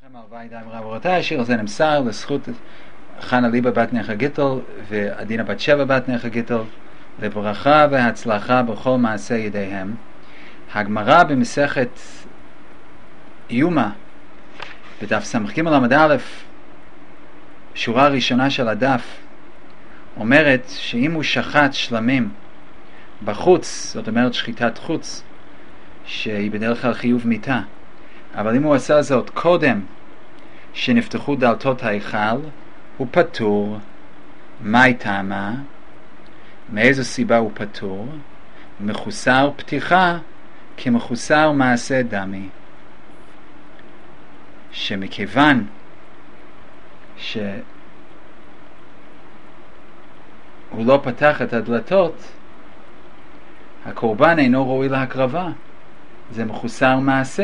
מלווה ידיים רבותיי, השיר הזה נמסר לזכות חנה ליבה בת נכה גיטל ועדינה בת שבע בת נכה גיטל, לברכה והצלחה בכל מעשה ידיהם. הגמרא במסכת יומא בדף ס"ג עמוד א', שורה ראשונה של הדף, אומרת שאם הוא שחט שלמים בחוץ, זאת אומרת שחיטת חוץ, שהיא בדרך כלל חיוב מיתה, אבל אם הוא עשה זאת קודם שנפתחו דלתות ההיכל, הוא פטור. מהי טעמה? מאיזו סיבה הוא פטור? מחוסר פתיחה כמחוסר מעשה דמי, שמכיוון שהוא לא פתח את הדלתות, הקורבן אינו ראוי להקרבה, זה מחוסר מעשה.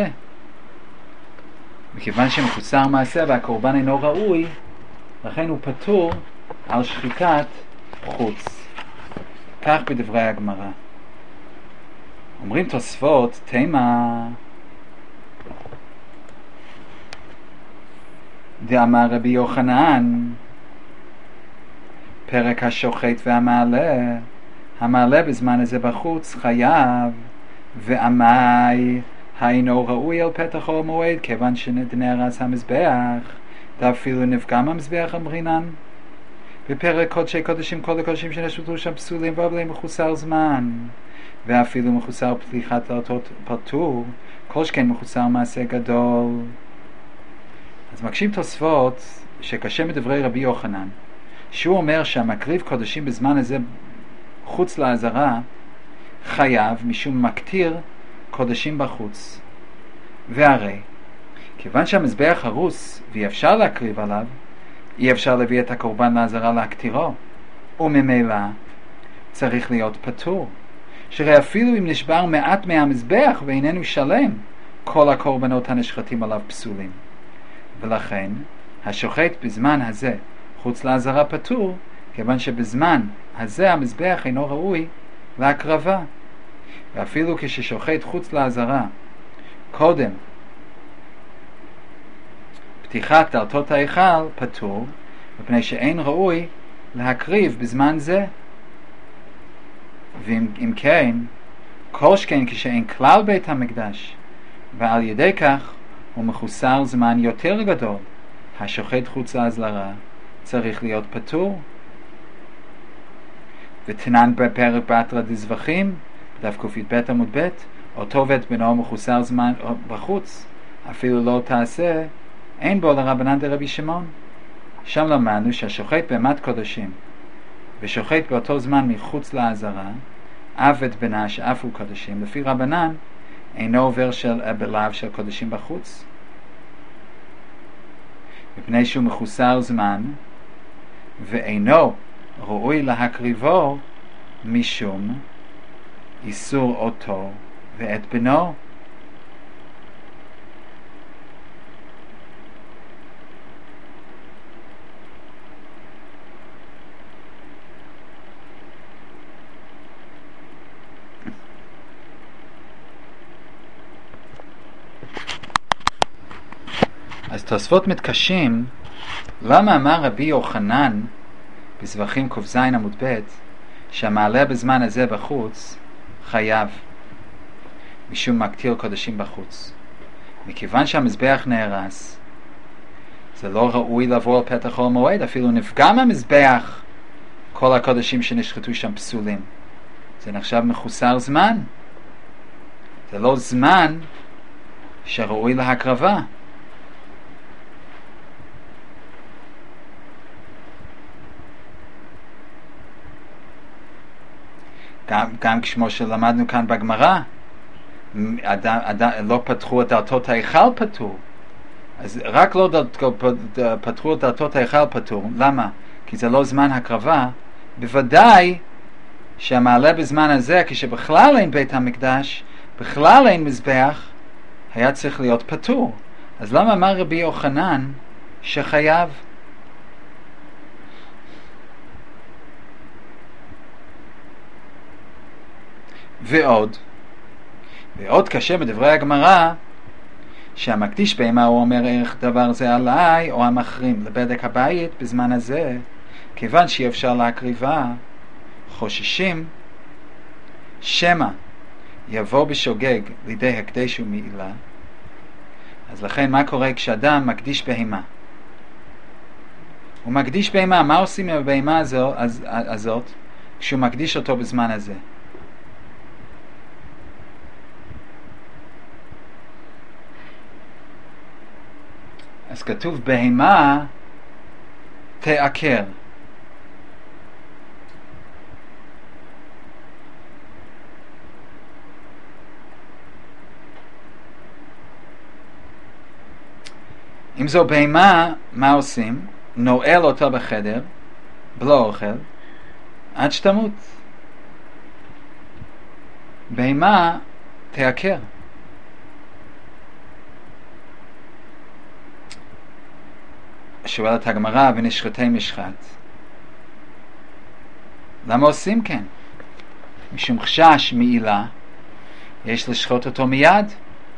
מכיוון שמחוסר מעשה והקורבן אינו ראוי, לכן הוא פטור על שחיטת חוץ. כך בדברי הגמרא. אומרים תוספות, תימה דאמר רבי יוחנן, פרק השוחט והמעלה, המעלה בזמן הזה בחוץ חייב, ועמי היינו ראוי על פתח אור מועד, כיוון שנהרס המזבח, ואפילו נפגם המזבח אמרינן. בפרק קודשי קודשים, כל הקודשים שנשבתו שם פסולים ועבלים מחוסר זמן, ואפילו מחוסר פתיחת דלתות פטור, כל שכן מחוסר מעשה גדול. אז מקשים תוספות שקשה מדברי רבי יוחנן, שהוא אומר שהמקריב קודשים בזמן הזה חוץ לעזרה חייב משום מקטיר קודשים בחוץ. והרי כיוון שהמזבח הרוס ואי אפשר להקריב עליו, אי אפשר להביא את הקורבן לעזרה להקטירו, וממילא צריך להיות פטור. שהרי אפילו אם נשבר מעט מהמזבח ואיננו שלם, כל הקורבנות הנשחטים עליו פסולים. ולכן השוחט בזמן הזה חוץ לעזרה פטור, כיוון שבזמן הזה המזבח אינו ראוי להקרבה. ואפילו כששוחט חוץ לעזרה קודם פתיחת דלתות ההיכל פטור, מפני שאין ראוי להקריב בזמן זה. ואם כן, כל שכן כשאין כלל בית המקדש, ועל ידי כך הוא מחוסר זמן יותר גדול, השוחט חוץ לעזרה צריך להיות פטור. ותנן בפרק בתרא דזבחים דף ק"ב עמוד ב', אותו ואת בנו מחוסר זמן בחוץ, אפילו לא תעשה, אין בו לרבנן דרבי שמעון. שם למדנו שהשוחט בהמת קודשים ושוחט באותו זמן מחוץ לעזרה, אב את בנה שאף הוא קודשים, לפי רבנן אינו עובר בלאו של קודשים בחוץ, מפני שהוא מחוסר זמן ואינו ראוי להקריבו משום איסור אותו ואת בנו. אז תוספות מתקשים, למה אמר רבי יוחנן בזבחים ק"ז עמוד ב' שהמעלה בזמן הזה בחוץ חייב משום מקטיר קודשים בחוץ? מכיוון שהמזבח נהרס, זה לא ראוי לבוא על פתח אור מועד, אפילו נפגם המזבח, כל הקודשים שנשחטו שם פסולים, זה נחשב מחוסר זמן, זה לא זמן שראוי להקרבה. גם כמו שלמדנו כאן בגמרא, לא פתחו את דלתות ההיכל פטור. אז רק לא פתחו את דלתות ההיכל פטור. למה? כי זה לא זמן הקרבה. בוודאי שהמעלה בזמן הזה, כשבכלל אין בית המקדש, בכלל אין מזבח, היה צריך להיות פטור. אז למה אמר רבי יוחנן שחייב? ועוד קשה בדברי הגמרא שהמקדיש בהמה הוא אומר ערך דבר זה עליי, או המחרים לבדק הבית בזמן הזה, כיוון שאי אפשר להקריבה, חוששים שמא יבוא בשוגג לידי הקדש ומעילה. אז לכן מה קורה כשאדם מקדיש בהמה? הוא מקדיש בהמה, מה עושים עם הבהמה הזאת כשהוא מקדיש אותו בזמן הזה? אז כתוב בהמה תעקר. אם זו בהמה, מה עושים? נועל אותה בחדר, בלא אוכל, עד שתמות. בהמה תעקר. שואלת הגמרא, ונשחטי משחט. למה עושים כן? משום חשש מעילה, יש לשחוט אותו מיד.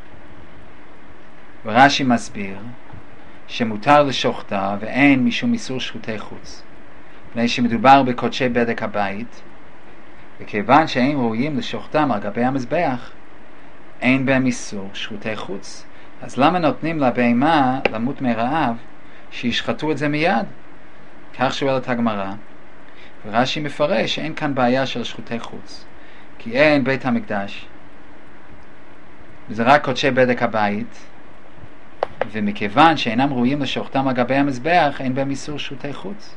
ורש"י מסביר שמותר לשוחטה ואין משום איסור שחוטי חוץ, מפני שמדובר בקודשי בדק הבית, וכיוון שאין ראויים לשוחטם על גבי המזבח, אין בהם איסור שחוטי חוץ. אז למה נותנים לבהמה למות מרעב שישחטו את זה מיד? כך שואלת הגמרא, ורש"י מפרש שאין כאן בעיה של שחוטי חוץ, כי אין בית המקדש, וזה רק קודשי בדק הבית, ומכיוון שאינם ראויים לשוחטם על גבי המזבח, אין בהם איסור שחוטי חוץ.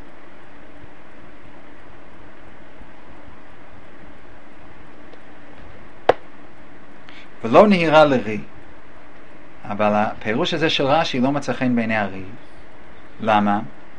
ולא נהירה לרי. אבל הפירוש הזה של רש"י לא מצא חן בעיני הרי. למה?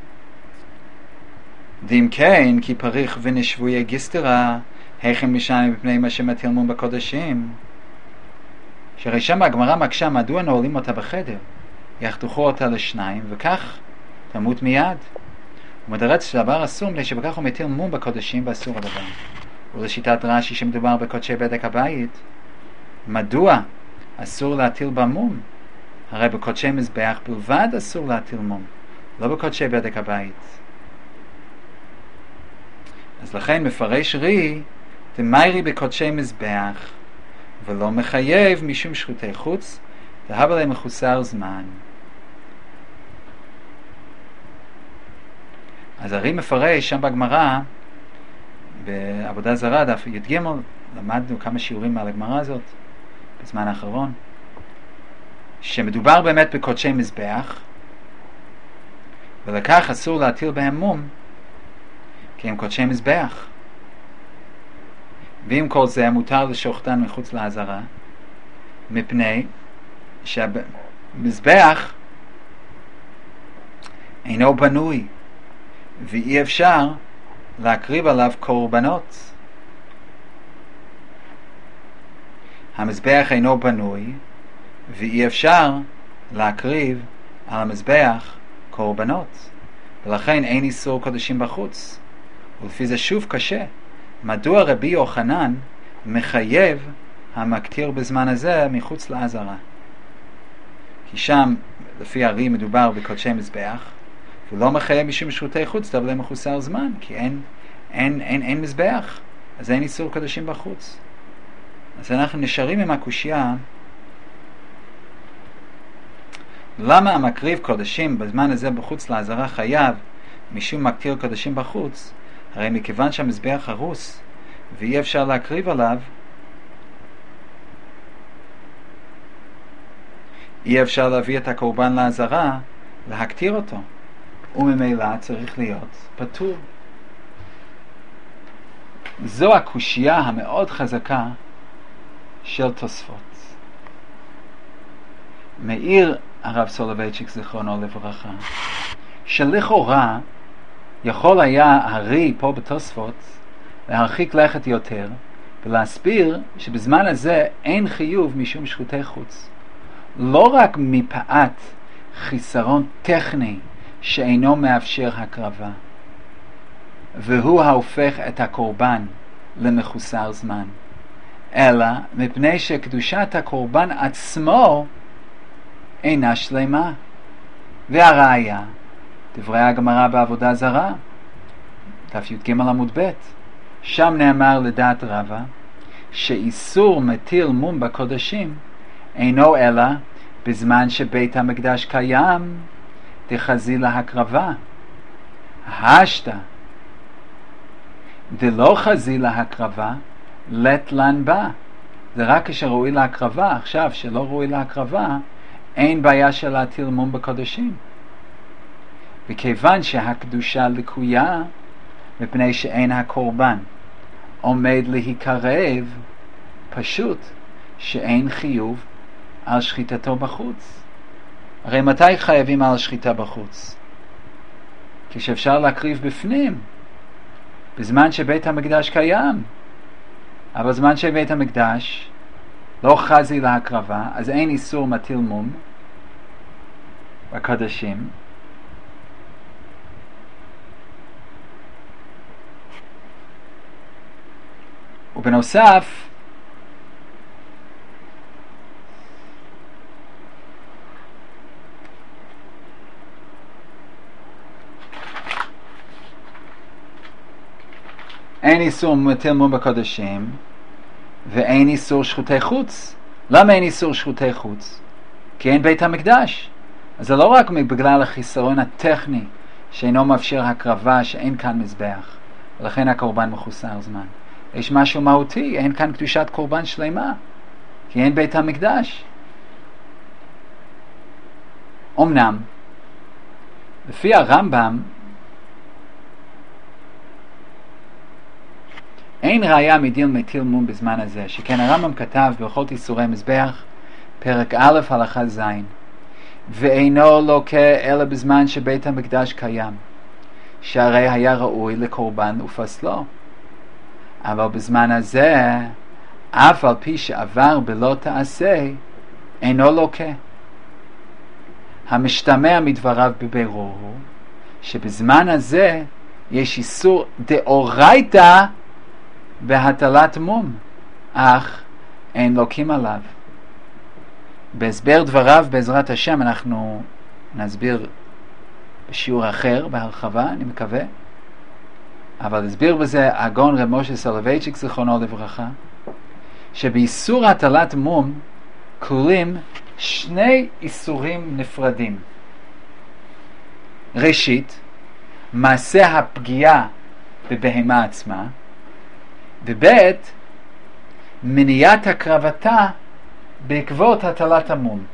דאם כן, כי פריך ונשבויה גיסטרה, היכם משנה מפני מה שמטיל מום בקודשים. שהרי שם הגמרא מקשה מדוע נועלים אותה בחדר, יחתכו אותה לשניים, וכך תמות מיד. הוא מדרץ שדבר אסור, מפני שבכך הוא מטיל מום בקודשים ואסור הדבר. ולשיטת רש"י שמדובר בקודשי בדק הבית, מדוע אסור להטיל במום? הרי בקודשי מזבח בלבד אסור להטיל מום, לא בקודשי בדק הבית. אז לכן מפרש רי, דמיירי בקודשי מזבח, ולא מחייב משום שחוטי חוץ, והבה להם מחוסר זמן. אז הרי מפרש שם בגמרא, בעבודה זרה, דף י"ג, למדנו כמה שיעורים על הגמרא הזאת בזמן האחרון, שמדובר באמת בקודשי מזבח, ולכך אסור להטיל בהם מום, כי הם קודשי מזבח. ועם כל זה מותר לשוחטן מחוץ לעזרה, מפני שהמזבח אינו בנוי, ואי אפשר להקריב עליו קורבנות. המזבח אינו בנוי, ואי אפשר להקריב על המזבח קורבנות, ולכן אין איסור קודשים בחוץ. ולפי זה שוב קשה, מדוע רבי יוחנן מחייב המקטיר בזמן הזה מחוץ לעזרה? כי שם לפי הרי מדובר בקודשי מזבח, ולא מחייב משום שחוטי חוץ, אבל מחוסר זמן, כי אין מזבח, אז אין איסור קודשים בחוץ. אז אנחנו נשארים עם הקושיה, למה המקריב קודשים בזמן הזה בחוץ לעזרה חייב משום מקטיר קודשים בחוץ? הרי מכיוון שהמזבח הרוס ואי אפשר להקריב עליו, אי אפשר להביא את הקורבן לעזרה, להקטיר אותו, וממילא צריך להיות פטור. זו הקושיה המאוד חזקה של תוספות. מאיר הרב סולובייצ'יק זיכרונו לברכה, שלכאורה יכול היה הרי פה בתוספות להרחיק לכת יותר ולהסביר שבזמן הזה אין חיוב משום שחוטי חוץ, לא רק מפאת חיסרון טכני שאינו מאפשר הקרבה, והוא ההופך את הקורבן למחוסר זמן, אלא מפני שקדושת הקורבן עצמו אינה שלמה. והראיה, דברי הגמרא בעבודה זרה, ת"ג עמוד ב', שם נאמר לדעת רבא, שאיסור מטיל מום בקודשים אינו אלא בזמן שבית המקדש קיים, דחזי להקרבה. השתא דלא חזי להקרבה, לת לן בה. זה רק כשראוי להקרבה. עכשיו שלא ראוי להקרבה, אין בעיה של להטיל מום בקודשים. וכיוון שהקדושה לקויה, מפני שאין הקורבן עומד להיקרב, פשוט שאין חיוב על שחיטתו בחוץ. הרי מתי חייבים על שחיטה בחוץ? כשאפשר להקריב בפנים, בזמן שבית המקדש קיים. אבל בזמן שבית המקדש לא חזי להקרבה, אז אין איסור מטיל מום בקודשים. ובנוסף, אין איסור מטיל מום בקודשים ואין איסור שחוטי חוץ. למה אין איסור שחוטי חוץ? כי אין בית המקדש. אז זה לא רק בגלל החיסרון הטכני שאינו מאפשר הקרבה, שאין כאן מזבח ולכן הקורבן מחוסר זמן. יש משהו מהותי, אין כאן קדושת קורבן שלמה כי אין בית המקדש. אמנם לפי הרמב"ם אין ראיה מדין מטיל מום בזמן הזה, שכן הרמב"ם כתב בהלכות איסורי מזבח פרק א' הלכה ז', ואינו לוקה אלא בזמן שבית המקדש קיים, שהרי היה ראוי לקורבן ופסלו. אבל בזמן הזה, אף על פי שעבר בלא תעשה, אינו לוקה. המשתמע מדבריו בבירור הוא שבזמן הזה יש איסור דאורייתא בהטלת מום, אך אין לוקים עליו. בהסבר דבריו בעזרת השם אנחנו נסביר בשיעור אחר בהרחבה, אני מקווה, אבל הסביר בזה הגאון רב משה סולובייצ'יק זיכרונו לברכה, שבאיסור הטלת מום כלולים שני איסורים נפרדים. ראשית, מעשה הפגיעה בבהמה עצמה, ובית, מניעת הקרבתה בעקבות הטלת המום.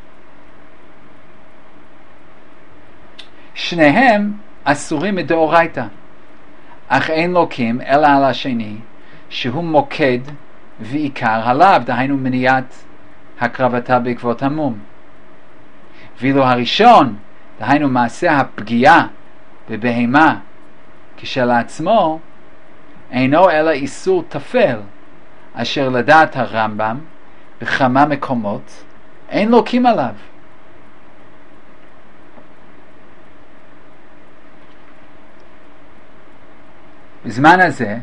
שניהם אסורים מדאורייתא, אך אין לוקים אלא על השני, שהוא מוקד ועיקר עליו, דהיינו מניעת הקרבתה בעקבות המום. ואילו הראשון, דהיינו מעשה הפגיעה בבהמה כשלעצמו, אינו אלא איסור תפל, אשר לדעת הרמב"ם בכמה מקומות אין לוקים עליו. בזמן הזה,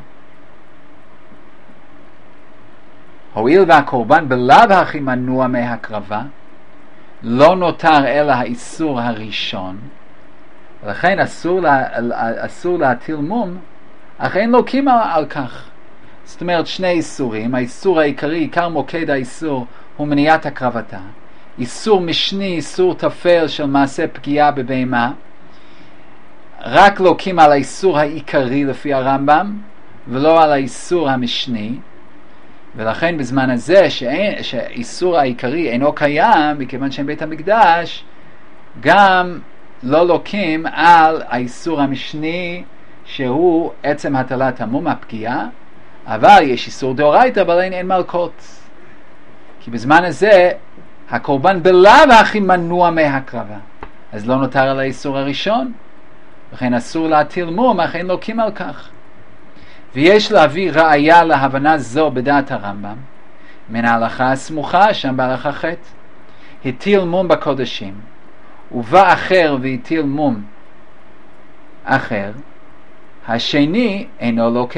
הואיל והקורבן בלאו הכי מנוע מהקרבה, לא נותר אלא האיסור הראשון, ולכן אסור להטיל מום, אך אין לוקים על כך. זאת אומרת שני איסורים. האיסור העיקרי, עיקר מוקד האיסור, הוא מניעת הקרבתה. איסור משני, איסור תפל של מעשה פגיעה בבהמה, רק לוקים על האיסור העיקרי לפי הרמב"ם ולא על האיסור המשני. ולכן בזמן הזה שהאיסור העיקרי אינו קיים, מכיוון שאין בית המקדש, גם לא לוקים על האיסור המשני שהוא עצם הטלת המום, הפגיעה. אבל יש איסור דאורייתא, אבל אין מלכות, כי בזמן הזה הקורבן בלאו הכי מנוע מהקרבה, אז לא נותר על האיסור הראשון, לכן אסור להטיל מום, אך אין לוקים על כך. ויש להביא ראיה להבנה זו בדעת הרמב"ם מן ההלכה הסמוכה שם בהלכה ח', הטיל מום בקודשים, ובא אחר והטיל מום אחר, השני אינו לוקה.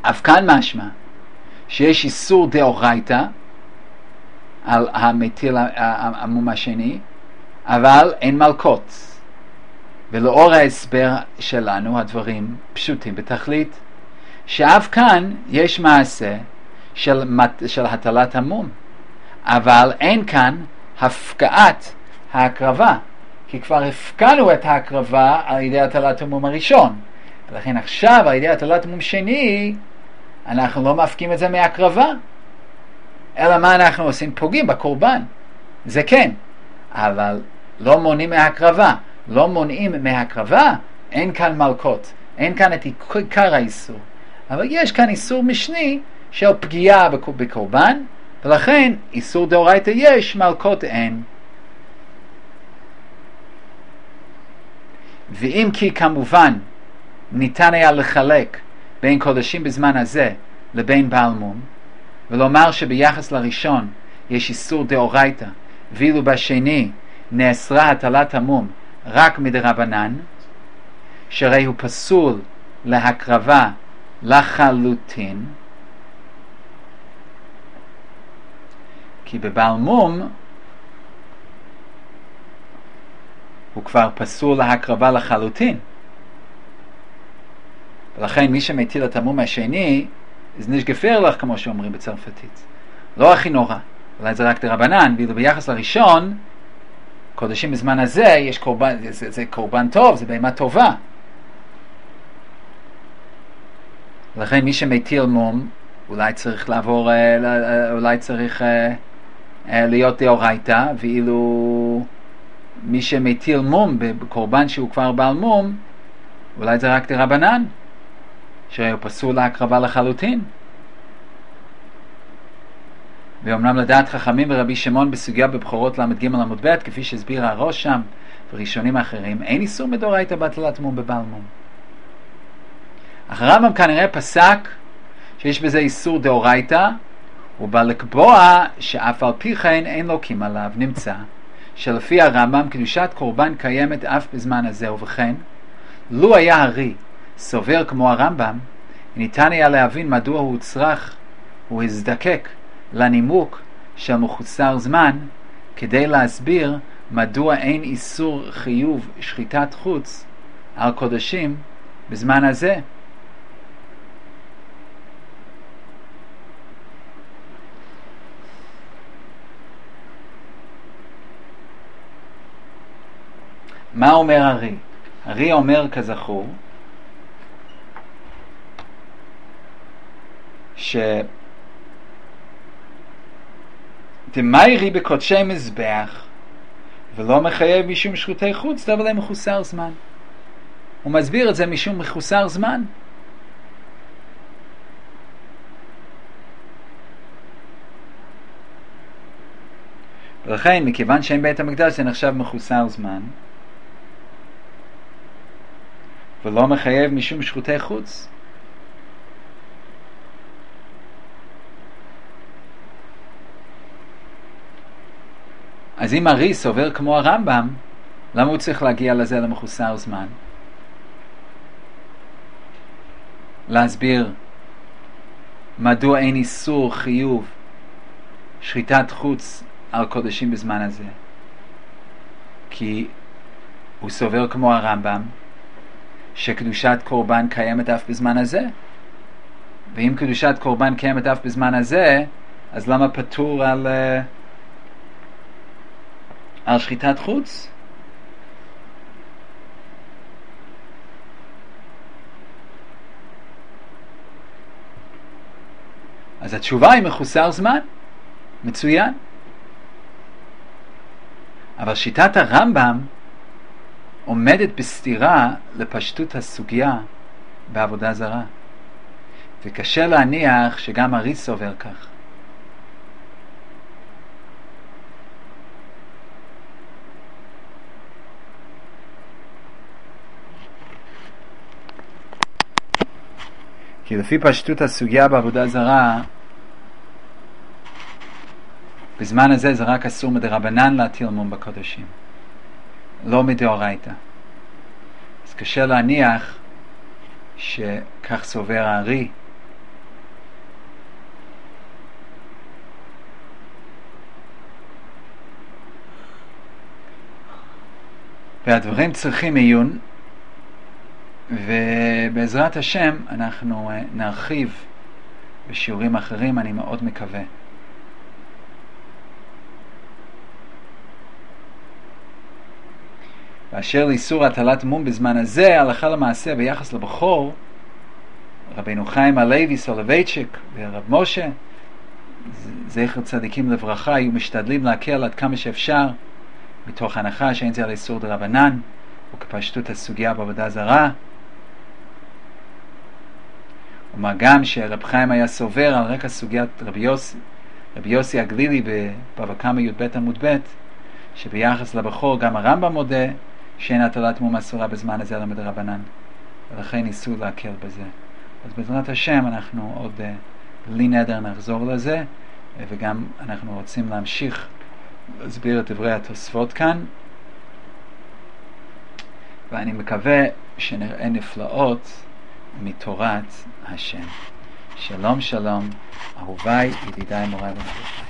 אף כאן משמע שיש איסור דאורייתא על המטיל המום השני, אבל אין מלקות. ולאור ההסבר שלנו הדברים פשוטים בתכלית, שאף כאן יש מעשה של הטלת המום, אבל אין כאן הפקעת ההקרבה, כי כבר הפקענו את ההקרבה על ידי הטלת המום הראשון, ולכן עכשיו על ידי הטלת המום שני אנחנו לא מפקיעים את זה מההקרבה, אלא מה אנחנו עושים? פוגעים בקורבן, זה כן, אבל לא מונעים מההקרבה. לא מונעים מההקרבה, אין כאן מלקות, אין כאן את עיקר האיסור, אבל יש כאן איסור משני של פגיעה בקורבן, ולכן איסור דאורייתא יש, מלקות אין. ואם כי כמובן ניתן היה לחלק בין קודשים בזמן הזה לבין בעל מום, ולומר שביחס לראשון יש איסור דאורייתא, ואילו בשני נאסרה הטלת המום רק מדרבנן, שהרי הוא פסול להקרבה לחלוטין, כי בבעל מום הוא כבר פסול להקרבה לחלוטין, ולכן מי שמטיל את המום השני זה נשגפר לך, כמו שאומרים בצרפתית, לא הכי נורא, אולי זה רק דרבנן, ואילו ביחס לראשון קודשים בזמן הזה יש קורבן, זה קורבן טוב, זה בהמה טובה. לכן מי שמטיל מום אולי צריך לעבור, אולי צריך להיות דאורייתא, ואילו מי שמטיל מום בקורבן שהוא כבר בעל מום, אולי זה רק דרבנן, שהוא פסול להקרבה לחלוטין. ואומנם לדעת חכמים ורבי שמעון בסוגיה בבחורות למד ג' עמוד ב', כפי שהסביר הראש שם וראשונים אחרים, אין איסור מדאורייתא בהטלת מום בבעל מום. אך הרמב"ם כנראה פסק שיש בזה איסור דאורייתא, הוא בא לקבוע שאף על פי כן אין לוקים עליו. נמצא שלפי הרמב"ם קדושת קורבן קיימת אף בזמן הזה, ובכן לו היה הרי סובר כמו הרמב"ם, ניתן היה להבין מדוע הוא צריך, הוא הזדקק לנימוק של מחוסר זמן כדי להסביר מדוע אין איסור חיוב שחיטת חוץ על קודשים בזמן הזה. מה אומר הרי? הרי אומר כזכור דמיירי בקודשי מזבח ולא מחייב משום שחיטי חוץ, אבל הם מחוסר זמן. הוא מסביר את זה משום מחוסר זמן. ולכן מכיוון שאין בית המקדש זה נחשב מחוסר זמן ולא מחייב משום שחיטי חוץ. אז אם הרי סובר כמו הרמב"ם, למה הוא צריך להגיע לזה למחוסר זמן? להסביר מדוע אין איסור חיוב שחיטת חוץ על קודשים בזמן הזה. כי הוא סובר כמו הרמב"ם שקדושת קורבן קיימת אף בזמן הזה, ואם קדושת קורבן קיימת אף בזמן הזה, אז למה פטור על שחיטת חוץ? אז התשובה היא מחוסר זמן. מצוין. אבל שיטת הרמב"ם עומדת בסתירה לפשטות הסוגיה בעבודה זרה, וקשה להניח שגם הרי סובר כך. כי לפי פשטות הסוגיה בעבודה זרה, בזמן הזה זה רק אסור מדרבנן להטיל מום בקודשים, לא מדאורייתא. אז קשה להניח שכך סובר הארי והדברים צריכים עיון, ובעזרת השם אנחנו נרחיב בשיעורים אחרים, אני מאוד מקווה. באשר לאיסור הטלת מום בזמן הזה, הלכה למעשה ביחס לבחור, רבינו חיים הלוי סולובייצ'יק ורב משה, זכר צדיקים לברכה, היו משתדלים להקל עד כמה שאפשר, מתוך הנחה שאין זה על איסור דרבנן, וכפשטות הסוגיה בעבודה זרה. ומה גם שרב חיים היה סובר על רקע סוגיית רבי יוסי הגלילי בבבא קמא י"ב עמוד ב', שביחס לבחור גם הרמב"ם מודה שאין הטלת מום אסורה בזמן הזה אלא מדרבנן, ולכן ניסו להקל בזה. אז בעזרת השם אנחנו עוד בלי נדר נחזור לזה, וגם אנחנו רוצים להמשיך להסביר את דברי התוספות כאן, ואני מקווה שנראה נפלאות מתורת השם. שלום שלום, אהוביי, ידידיי, מוריי ורבותיי.